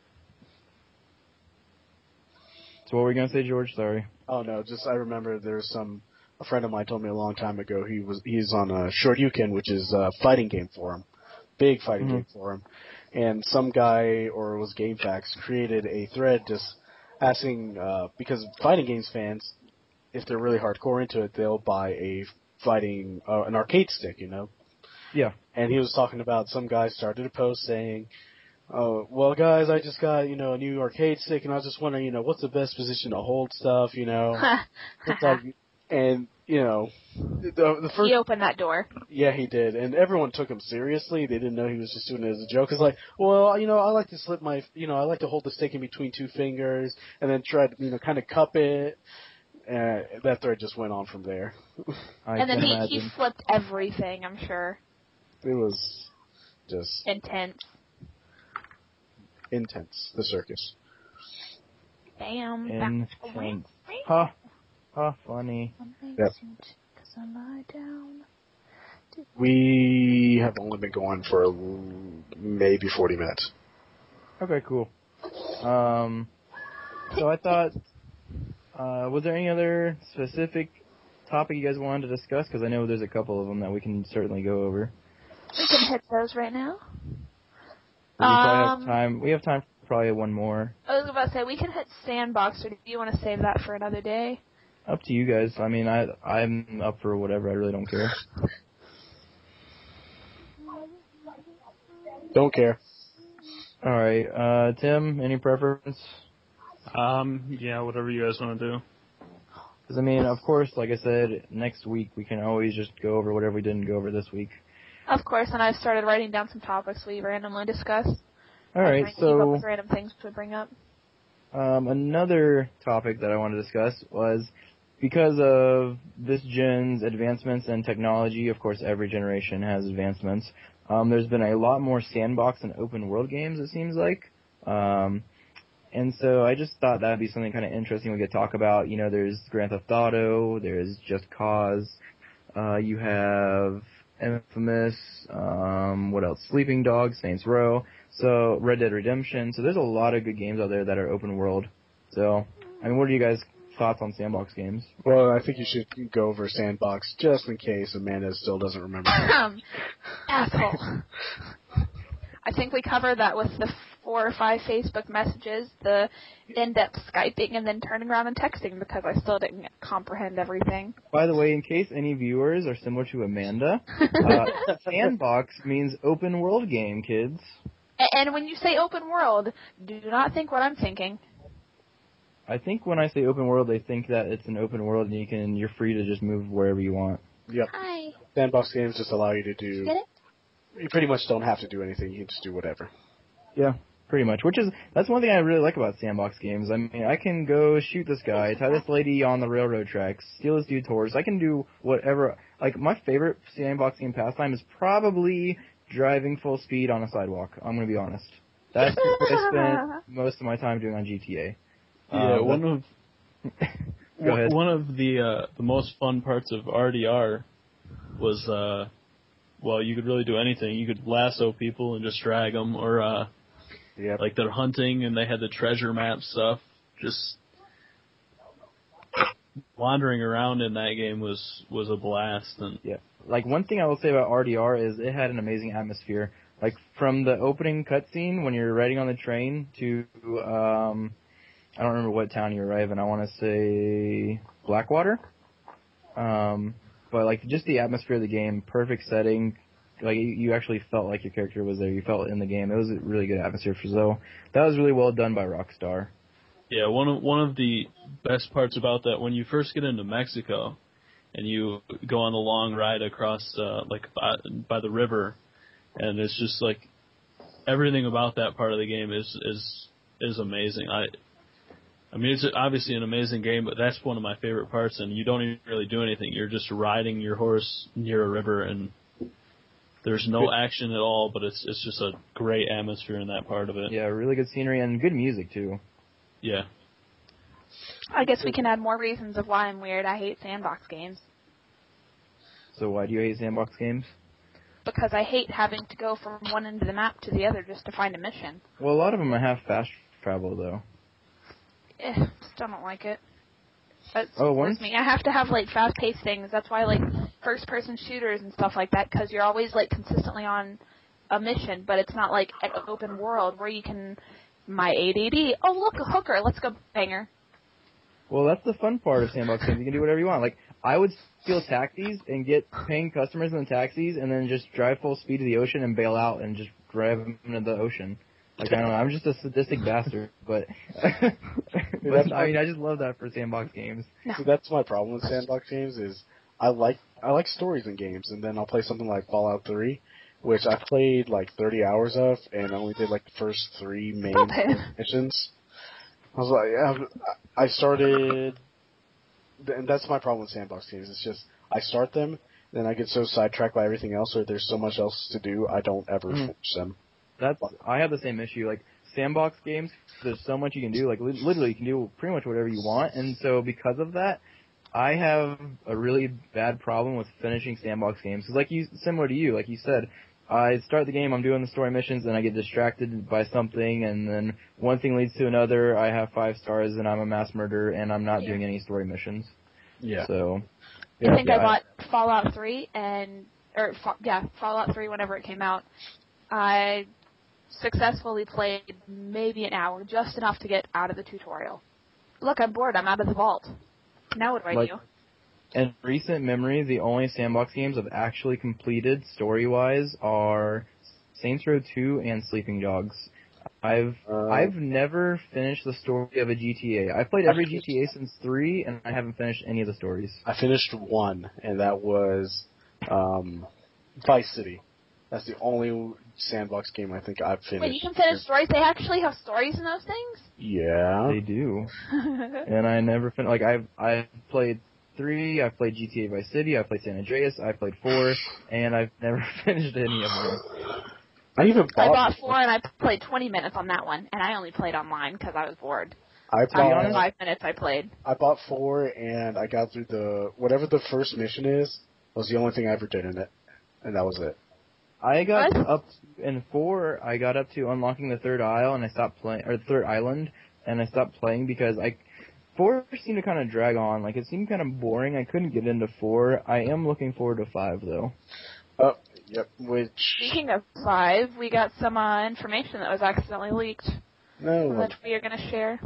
So what were you gonna say, George? Sorry. Oh no, just I remember there's some. A friend of mine told me a long time ago he was he's on a Shoryuken, which is a fighting game forum, big fighting Mhm. game forum, and some guy or it was GameFAQs created a thread just asking uh, because fighting games fans, if they're really hardcore into it, they'll buy a fighting uh, an arcade stick, you know. Yeah. And he was talking about some guy started a post saying, "Oh, well, guys, I just got you know a new arcade stick, and I was just wondering, you know, what's the best position to hold stuff, you know." It's like, and you know, the, the first He opened that door. yeah, he did, and everyone took him seriously. They didn't know he was just doing it as a joke. It's like, well, you know, I like to slip my, you know, I like to hold the stick in between two fingers and then try to, you know, kind of cup it. And that thread just went on from there. I and then can he, imagine. he flipped everything, I'm sure. It was just Intense. intense. The circus. Bam. Intense. Ha. Ha. Funny. Yep. We have only been going for maybe forty minutes. Okay, cool. Um, so I thought, uh, was there any other specific topic you guys wanted to discuss? Because I know there's a couple of them that we can certainly go over. We can hit those right now. We probably Um, have time. We have time for probably one more. I was about to say, we can hit Sandbox, or do you want to save that for another day? Up to you guys. I mean, I I'm up for whatever. I really don't care. Don't care. All right, uh, Tim, any preference? Um, yeah, whatever you guys want to do. Because I mean, of course, like I said, next week we can always just go over whatever we didn't go over this week. Of course, and I've started writing down some topics we randomly discuss. All right, Keep up so with random things we bring up. um, another topic that I wanted to discuss was because of this gen's advancements in technology. Of course, every generation has advancements. Um, there's been a lot more sandbox and open world games, it seems like. Um, and so I just thought that would be something kind of interesting we could talk about. You know, there's Grand Theft Auto, there's Just Cause, uh, you have Infamous, um, what else? Sleeping Dogs, Saints Row, so Red Dead Redemption. So there's a lot of good games out there that are open world. So, I mean, what are you guys' thoughts on sandbox games? Well, I think you should go over Sandbox just in case Amanda still doesn't remember. Um, asshole. I think we covered that with the four or five Facebook messages, the in-depth Skyping, and then turning around and texting because I still didn't comprehend everything. By the way, in case any viewers are similar to Amanda, uh, sandbox means open world game, kids. A- and when you say open world, do not think what I'm thinking. I think when I say open world, they think that it's an open world and you can you're free to just move wherever you want. Yep. Hi. Sandbox games just allow you to do. Get it? You pretty much don't have to do anything. You can just do whatever. Yeah, pretty much. Which is that's one thing I really like about sandbox games. I mean, I can go shoot this guy, tie this lady on the railroad tracks, steal this dude's horse. I can do whatever. Like my favorite sandbox game pastime is probably driving full speed on a sidewalk. I'm gonna be honest. That's what I spent most of my time doing on G T A. Yeah, Uh, one of Go ahead. one of the uh, the most fun parts of R D R was, uh, well, you could really do anything. You could lasso people and just drag them, or uh, Yep. like they're hunting and they had the treasure map stuff. Just wandering around in that game was was a blast. And Yeah. Like, one thing I will say about R D R is it had an amazing atmosphere. Like, from the opening cutscene when you're riding on the train to, um, I don't remember what town you arrive in. I want to say Blackwater. Um, but, like, just the atmosphere of the game, perfect setting. Like, you, you actually felt like your character was there. You felt in the game. It was a really good atmosphere for so that was really well done by Rockstar. yeah, one of one of the best parts about that, when you first get into Mexico and you go on the long ride across uh, like by, by the river, and it's just like everything about that part of the game is is is amazing. I I mean, it's obviously an amazing game, but that's one of my favorite parts. And you don't even really do anything. You're just riding your horse near a river, and there's no action at all. But it's it's just a great atmosphere in that part of it. Yeah, really good scenery and good music, too. Yeah. I guess we can add more reasons of why I'm weird. I hate sandbox games. So why do you hate sandbox games? Because I hate having to go from one end of the map to the other just to find a mission. Well, a lot of them have fast travel, though. Eh, still don't like it. That Oh, bores once- me. I have to have, like, fast-paced things. That's why I like first-person shooters and stuff like that, because you're always, like, consistently on a mission, but it's not, like, an open world where you can... My A D D. Oh, look, a hooker. Let's go, banger. Well, that's the fun part of sandbox games. You can do whatever you want. Like, I would steal taxis and get paying customers in the taxis and then just drive full speed to the ocean and bail out and just drive them into the ocean. Like, I don't know. I'm just a sadistic bastard, but, but I mean, I just love that for sandbox games. No. See, that's my problem with sandbox games is I like I like stories in games, and then I'll play something like Fallout three, which I played like thirty hours of, and only did like the first three main Stop it. missions. I was like, yeah, I started, and that's my problem with sandbox games. It's just I start them, then I get so sidetracked by everything else, or there's so much else to do, I don't ever Mhm. finish them. That's I have the same issue. Like, sandbox games, there's so much you can do. Like, li- literally, you can do pretty much whatever you want. And so, because of that, I have a really bad problem with finishing sandbox games. Because, like you, similar to you, like you said, I start the game, I'm doing the story missions, and I get distracted by something, and then one thing leads to another. I have five stars, and I'm a mass murderer, and I'm not Yeah. doing any story missions. Yeah. So, I think yeah, I bought Fallout three and, or Fa- yeah, Fallout three whenever it came out. I successfully played maybe an hour, just enough to get out of the tutorial. Look, I'm bored. I'm out of the vault. Now what do I Like- do? in recent memory, the only sandbox games I've actually completed story-wise are Saints Row two and Sleeping Dogs. I've Uh, I've never finished the story of a G T A. I've played every G T A since three, and I haven't finished any of the stories. I finished one, and that was um, Vice City. That's the only sandbox game I think I've finished. Wait, you can finish stories? They actually have stories in those things? Yeah. They do, and I never fin- like I've I've played three, I've played G T A Vice City, I've played San Andreas, I've played four, and I've never finished any of them. I even bought. I bought four and I played twenty minutes on that one, and I only played online because I was bored. I Out of bought. the five minutes I played. I bought four, and I got through the whatever the first mission is. Was the only thing I ever did in it, and that was it. I got What? up in four. I got up to unlocking the third isle, and I stopped playing, or the third island, and I stopped playing because I four seemed to kind of drag on. Like, it seemed kind of boring. I couldn't get into four. I am looking forward to five, though. Oh, yep. Which Speaking of five, we got some uh, information that was accidentally leaked no, that we are going to share.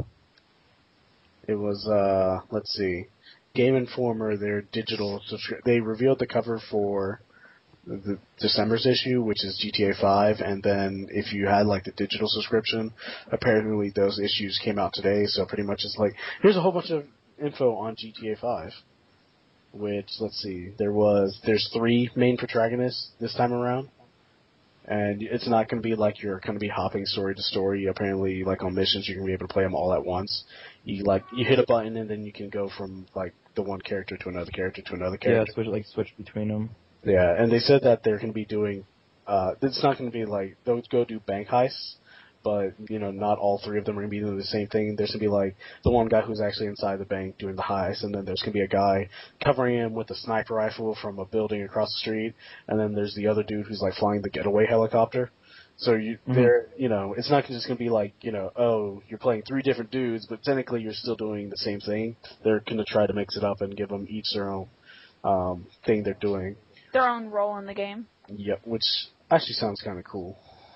it was. uh Let's see, Game Informer. Their digital subscri- They revealed the cover for the December's issue, which is G T A five, and then if you had like the digital subscription, apparently those issues came out today. So pretty much it's like here's a whole bunch of info on G T A five. Which let's see, there was there's three main protagonists this time around. And it's not going to be like you're going to be hopping story to story. Apparently, like on missions, you're going to be able to play them all at once. You like you hit a button and then you can go from like the one character to another character to another character. Yeah, switch like switch between them. Yeah, and they said that they're going to be doing. Uh, it's not going to be like they'll go do bank heists, but you know, not all three of them are going to be doing the same thing. There's going to be like the one guy who's actually inside the bank doing the heist, and then there's going to be a guy covering him with a sniper rifle from a building across the street, and then there's the other dude who's like flying the getaway helicopter. So you, mm-hmm. they're, you know, it's not just going to be like, you know, oh, you're playing three different dudes, but technically you're still doing the same thing. They're going to try to mix it up and give them each their own um, thing they're doing. Their own role in the game. Yep, which actually sounds kind of cool.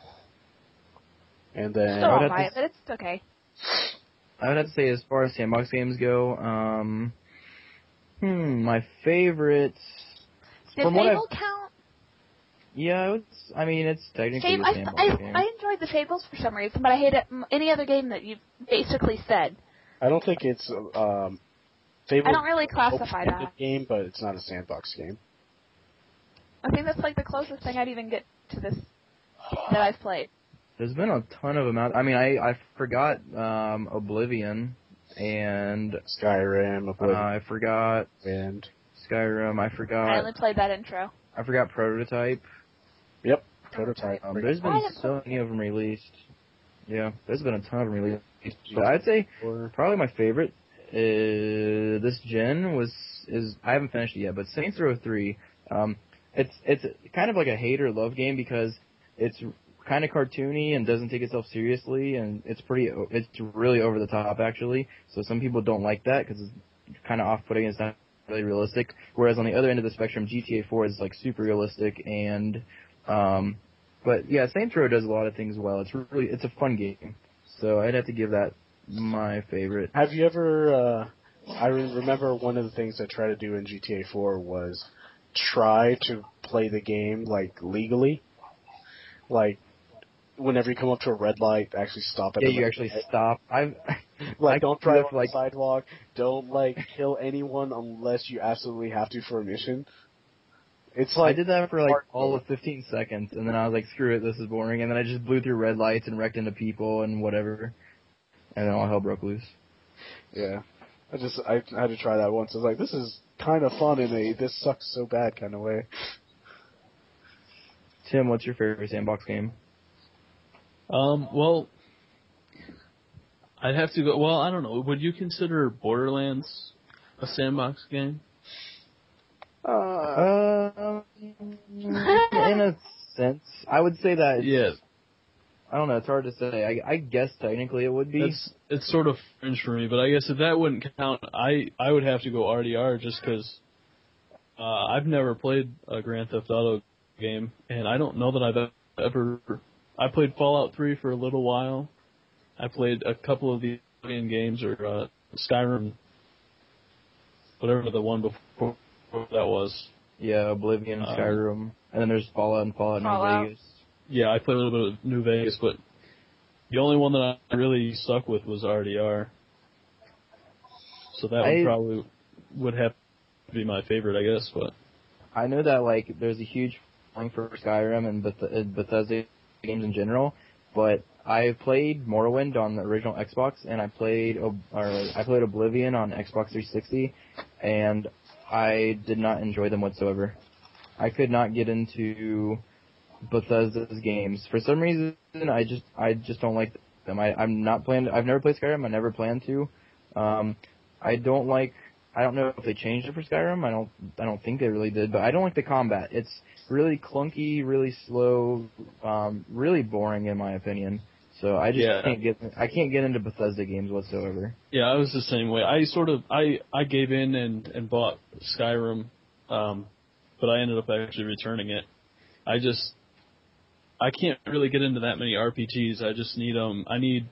And then Still don't buy it, but it's okay. I would have to say, as far as sandbox games go, um, hmm, my favorite. Does Fable count? Yeah, it's. I mean, it's technically Fable, a sandbox I, I, game. I enjoyed the Fables for some reason, but I hate it, any other game that you've basically said. I don't think it's um, Fable. I don't really classify it's that. a game, but it's not a sandbox game. I think that's like the closest thing I'd even get to this that I've played. There's been a ton of amount. I mean, I I forgot um, Oblivion and Skyrim. Oblivion. Uh, I forgot and Skyrim. I forgot. I only played that intro. I forgot Prototype. Yep, Prototype. Um, there's been so many of them released. Yeah, there's been a ton of them released. But I'd say probably my favorite uh, this gen was is I haven't finished it yet, but Saints Row three. Um, it's it's kind of like a hate or love game because it's kind of cartoony and doesn't take itself seriously, and it's pretty it's really over the top actually. So some people don't like that because it's kind of off-putting. It's not really realistic. Whereas on the other end of the spectrum, G T A four is like super realistic and. Um, but yeah, Saints Row does a lot of things well. It's really it's a fun game, so I'd have to give that my favorite. Have you ever? Uh, I remember one of the things I tried to do in G T A four was try to play the game like legally, like whenever you come up to a red light, actually stop at yeah, the you red actually light. stop. I've like I don't drive on like the sidewalk. Don't like kill anyone unless you absolutely have to for a mission. It's like I did that for like hardcore. all of fifteen seconds, and then I was like, screw it, this is boring, and then I just blew through red lights and wrecked into people and whatever, and then all hell broke loose. Yeah. I just, I had to try that once. I was like, this is kind of fun in a this sucks so bad kind of way. Tim, what's your favorite sandbox game? Um, well, I'd have to go, well, I don't know, would you consider Borderlands a sandbox game? Uh, in a sense, I would say that. It's, Yeah. I don't know. It's hard to say. I, I guess technically it would be. It's it's sort of fringe for me, but I guess if that wouldn't count, I I would have to go R D R just because uh, I've never played a Grand Theft Auto game, and I don't know that I've ever. I played Fallout three for a little while. I played a couple of the Alien games or uh, Skyrim, whatever the one before. That was. Yeah, Oblivion, Um, Skyrim, and then there's Fallout and Fallout New Fallout. Vegas. Yeah, I played a little bit of New Vegas, but the only one that I really stuck with was R D R. So that I, one probably would have to be my favorite, I guess. But I know that like there's a huge following for Skyrim and Beth- uh, Bethesda games in general, but I played Morrowind on the original Xbox, and I played Ob- or I played Oblivion on Xbox three sixty, and I did not enjoy them whatsoever. I could not get into Bethesda's games for some reason. I just I just don't like them. I, I'm not playing. I've never played Skyrim. I never plan to. Um, I don't like. I don't know if they changed it for Skyrim. I don't. I don't think they really did. But I don't like the combat. It's really clunky, really slow, um, really boring in my opinion. So I just Yeah. can't get. I can't get into Bethesda games whatsoever. yeah, I was the same way. I sort of I, I gave in and, and bought Skyrim, um, but I ended up actually returning it. I just I can't really get into that many R P Gs. I just need um I need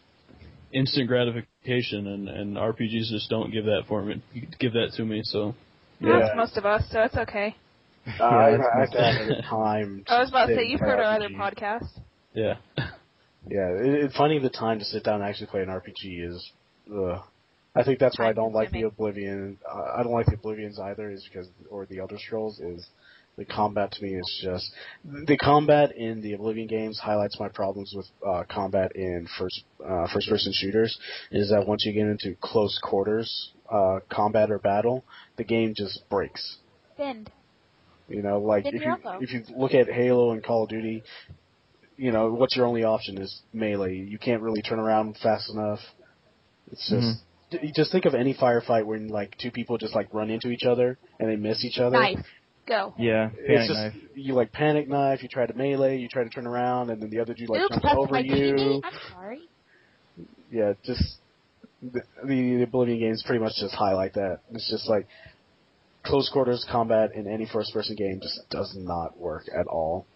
instant gratification, and, and R P Gs just don't give that for me. Give that to me. So Well, Yeah. that's most of us, so it's okay. Uh, I, that's I have to messed have the time. To I was about to sit say, and you've play heard our R other P G. podcast. Yeah. Yeah, it, it, finding the time to sit down and actually play an R P G is. Uh, I think that's why I don't like the Time-consuming. Oblivion. Uh, I don't like the Oblivions either, is because or the Elder Scrolls is the combat to me is just the combat in the Oblivion games highlights my problems with uh, combat in first uh, first person shooters. Is that once you get into close quarters uh, combat or battle, the game just breaks. Bend. You know, like Bend if your you elbow. if you look at Halo and Call of Duty, you know what's your only option is melee. You can't really turn around fast enough. It's just. Mhm. You just think of any firefight when like two people just like run into each other and they miss each other. Knife. Go. Yeah, It's panic just knife. you like panic knife. You try to melee. You try to turn around, and then the other dude like Oops, jumps that's over my you. teammate. I'm sorry. Yeah, just the, the Oblivion games pretty much just highlight that. It's just like close quarters combat in any first person game just does not work at all.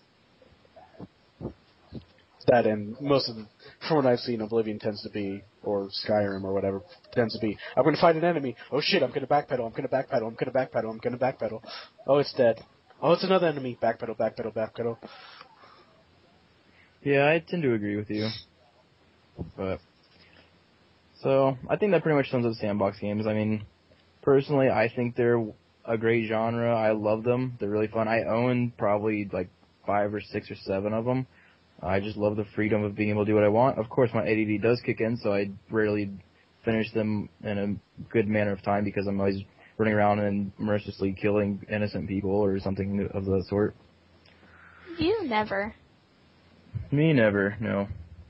That and most of the, from what I've seen, Oblivion tends to be, or Skyrim or whatever, tends to be, I'm going to fight an enemy. Oh shit, I'm going to backpedal, I'm going to backpedal, I'm going to backpedal, I'm going to backpedal. Oh, it's dead. Oh, it's another enemy. Backpedal, backpedal, backpedal. Yeah, I tend to agree with you. But so I think that pretty much sums up sandbox games. I mean, personally, I think they're a great genre. I love them. They're really fun. I own probably like five or six or seven of them. I just love the freedom of being able to do what I want. Of course, my A D D does kick in, so I rarely finish them in a good manner of time because I'm always running around and mercilessly killing innocent people or something of that sort. You never. Me never, no.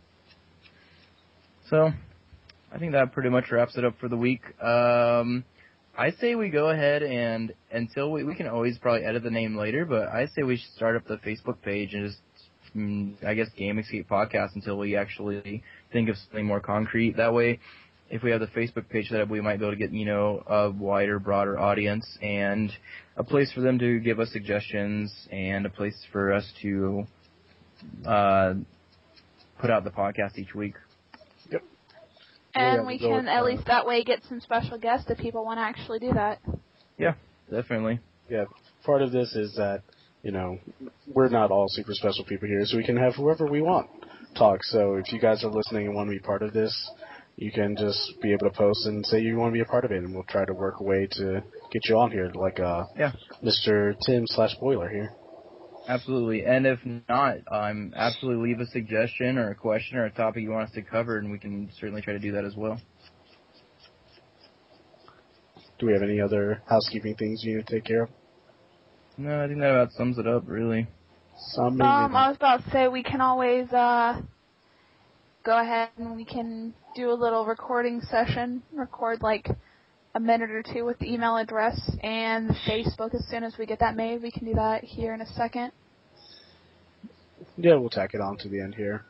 So, I think that pretty much wraps it up for the week. Um, I say we go ahead and, until we, we can always probably edit the name later, but I say we should start up the Facebook page and just, mm, I guess, Game Escape Podcast until we actually think of something more concrete. That way, if we have the Facebook page set up, we might be able to get, you know, a wider, broader audience and a place for them to give us suggestions and a place for us to uh, put out the podcast each week. Yep. And Yeah, we go can with, at uh, least that way get some special guests if people want to actually do that. Yeah, definitely. Yeah, part of this is that, you know, we're not all super special people here, so we can have whoever we want talk. So if you guys are listening and want to be part of this, you can just be able to post and say you want to be a part of it, and we'll try to work a way to get you on here, like uh, Yeah. Mister Tim slash Boiler here. Absolutely. And if not, um, absolutely leave a suggestion or a question or a topic you want us to cover, and we can certainly try to do that as well. Do we have any other housekeeping things you need to take care of? No, I think that about sums it up, really. Some Um, I was about to say we can always uh, go ahead and we can do a little recording session, record like a minute or two with the email address and the Facebook as soon as we get that made. We can do that here in a second. Yeah, we'll tack it on to the end here.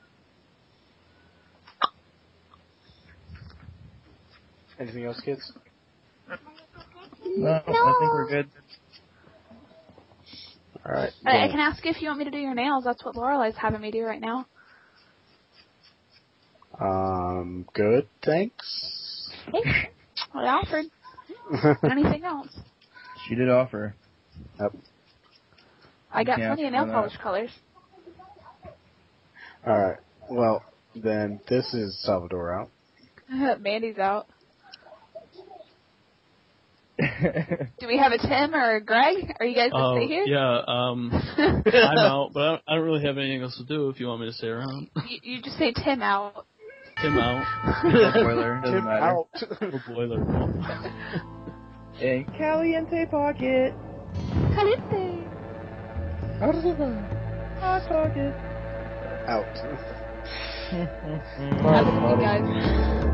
Anything else, kids? No, I think we're good. All right. I, I well, can ask you if you want me to do your nails. That's what Lorelei's having me do right now. Um, good, thanks. Hey, I offered. Anything else? She did offer. Yep. I got Yeah, plenty of nail why not? polish colors. All right. Well, then this is Salvador out. Mandy's out. Do we have a Tim or a Greg? Are you guys going to Oh, stay here? yeah, um, I'm out, but I don't, I don't really have anything else to do if you want me to stay around. You, you just say Tim out. Tim out. Boiler, doesn't Tim matter. out. Or Boiler. And Caliente Pocket. Caliente. Hot Pocket. out. Have a good one, guys.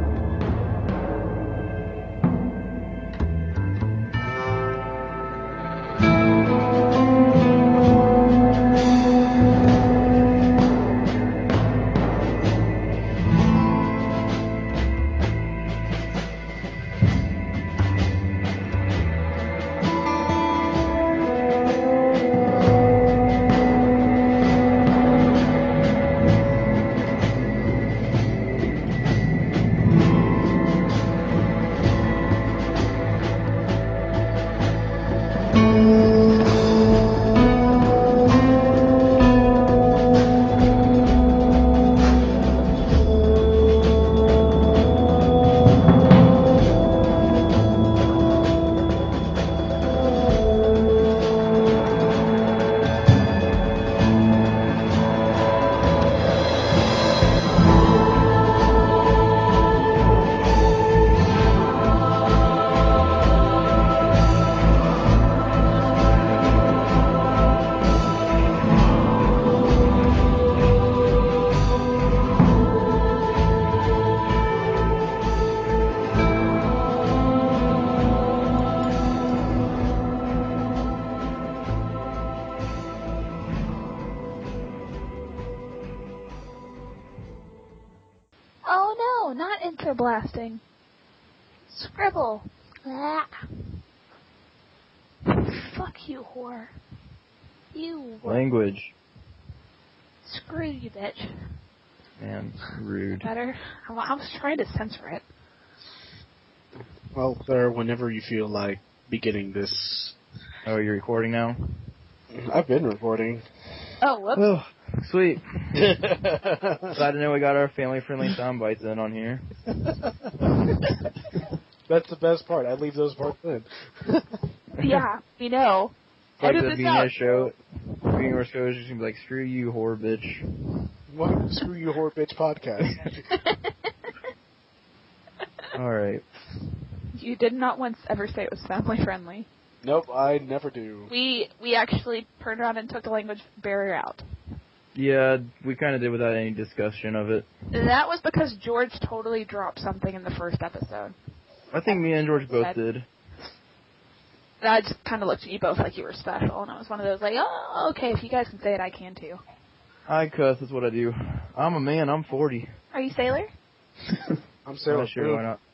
blasting. Scribble. Ah. Fuck you, whore. You. Language. Screw you, bitch. Man, rude. Better. I I was trying to censor it. Well, there, whenever you feel like beginning this. Oh, you're recording now? I've been recording. Oh, whoops. Oh, sweet. Glad to know we got our family-friendly sound bites in on here. That's the best part. I leave those parts in. Yeah, we know. It's like Edit the this Vina out. show. Vina show is just gonna be like, screw you, whore bitch. What? Screw you, whore bitch podcast. Alright. You did not once ever say it was family friendly. Nope, I never do. We we actually turned around and took the language barrier out. Yeah, we kind of did without any discussion of it. That was because George totally dropped something in the first episode. I think me and George both did. And I just kind of looked at you both like you were special, and I was one of those like, oh, okay, if you guys can say it, I can too. I cuss, that's what I do. I'm a man, I'm forty. Are you Sailor? I'm Sailor Oh, sure, why not?